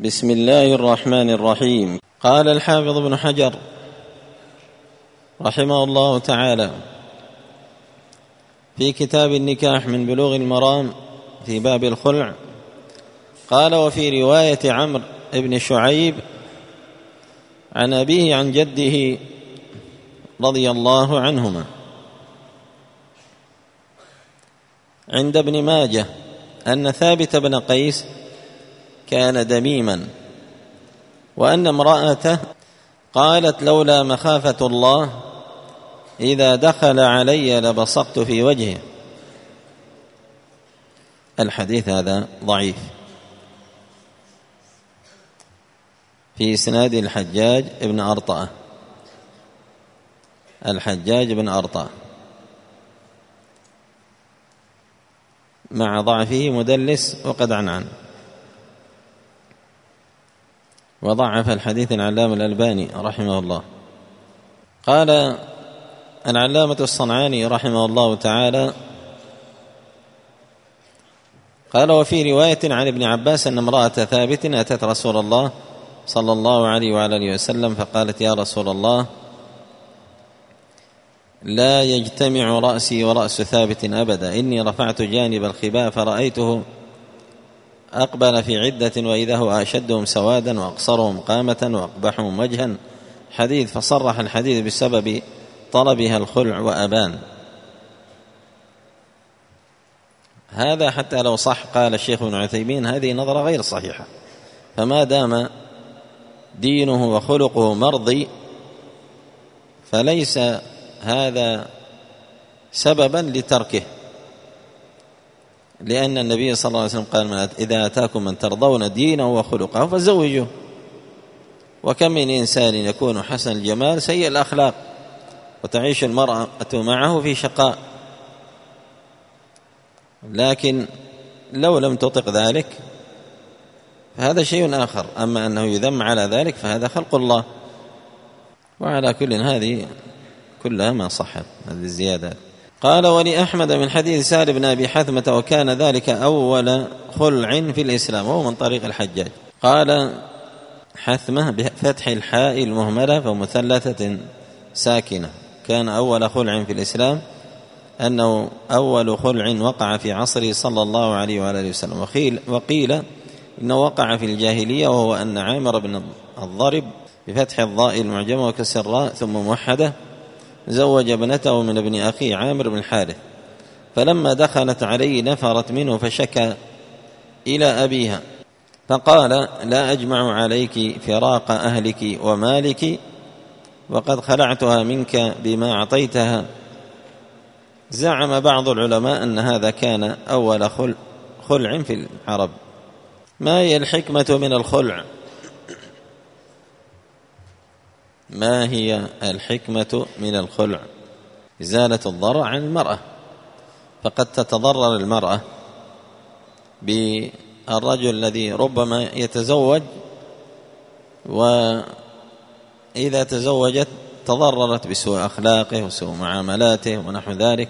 بسم الله الرحمن الرحيم. قال الحافظ ابن حجر رحمه الله تعالى في كتاب النكاح من بلوغ المرام في باب الخلع، قال: وفي رواية عمرو بن شعيب عن أبيه عن جده رضي الله عنهما عند ابن ماجه أن ثابت بن قيس كان دميما، وأن امرأته قالت: لولا مخافة الله إذا دخل علي لبصقت في وجهه. الحديث هذا ضعيف، في إسناد الحجاج بن أرطأة. الحجاج بن أرطأة مع ضعفه مدلس وقد عنعن، وضعف الحديث العلامة الألباني رحمه الله. قال العلامة الصنعاني رحمه الله تعالى: قال: وفي رواية عن ابن عباس أن امرأة ثابت أتت رسول الله صلى الله عليه وعلى آله وسلم فقالت: يا رسول الله، لا يجتمع رأسي ورأس ثابت أبدا، إني رفعت جانب الخباء فرأيته أقبل في عدة وإذا هو أشدهم سوادا وأقصرهم قامة وأقبحهم وجها. حديث، فصرح الحديث بسبب طلبها الخلع وأبان. هذا حتى لو صح، قال الشيخ ابن عثيمين، هذه نظرة غير صحيحة، فما دام دينه وخلقه مرضي فليس هذا سببا لتركه، لأن النبي صلى الله عليه وسلم قال: إذا أتاكم من ترضون دينه وخلقه فزوجوه. وكم من إنسان يكون حسن الجمال سيء الأخلاق وتعيش المرأة معه في شقاء، لكن لو لم تطق ذلك فهذا شيء آخر. أما أنه يذم على ذلك فهذا خلق الله. وعلى كل هذه كلها ما صحت هذه الزيادات. قال: ولأحمد من حديث سهل بن أبي حثمة: وكان ذلك أول خلع في الإسلام، وهو من طريق الحجاج. قال حثمة بفتح الحاء المهملة فمثلثة ساكنة. كان أول خلع في الإسلام، أنه أول خلع وقع في عصره صلى الله عليه وآله وسلم. وقيل إنه وقع في الجاهلية، وهو أن عامر بن الضرب بفتح الضاء المعجمة وكسر الراء ثم موحدة زوج ابنته من ابن أخيه عامر بن الحارث، فلما دخلت عليه نفرت منه فشكى إلى أبيها فقال: لا أجمع عليك فراق أهلك ومالك، وقد خلعتها منك بما أعطيتها. زعم بعض العلماء أن هذا كان أول خلع في العرب. ما هي الحكمة من الخلع؟ ما هي الحكمة من الخلع؟ إزالة الضرر عن المرأة، فقد تتضرر المرأة بالرجل الذي ربما يتزوج، وإذا تزوجت تضررت بسوء أخلاقه وسوء معاملاته ونحو ذلك،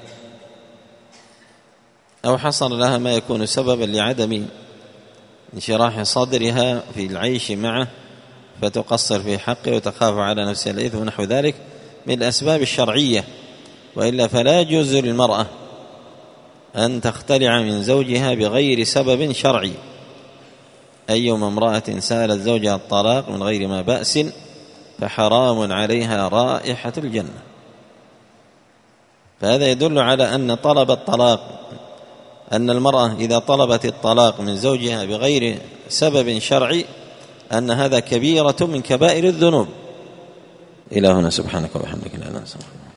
أو حصل لها ما يكون سببا لعدم انشراح صدرها في العيش معه فتقصر في حقه وتخاف على نفسها الإثم ونحو ذلك من الأسباب الشرعية. وإلا فلا يجوز للمرأة أن تختلع من زوجها بغير سبب شرعي. أيما امرأة سألت زوجها الطلاق من غير ما بأس فحرام عليها رائحة الجنة. فهذا يدل على أن طلب الطلاق، أن المرأة إذا طلبت الطلاق من زوجها بغير سبب شرعي أن هذا كبيرة من كبائر الذنوب. إلى هنا، سبحانك وبحمدك لا إله إلا أنت.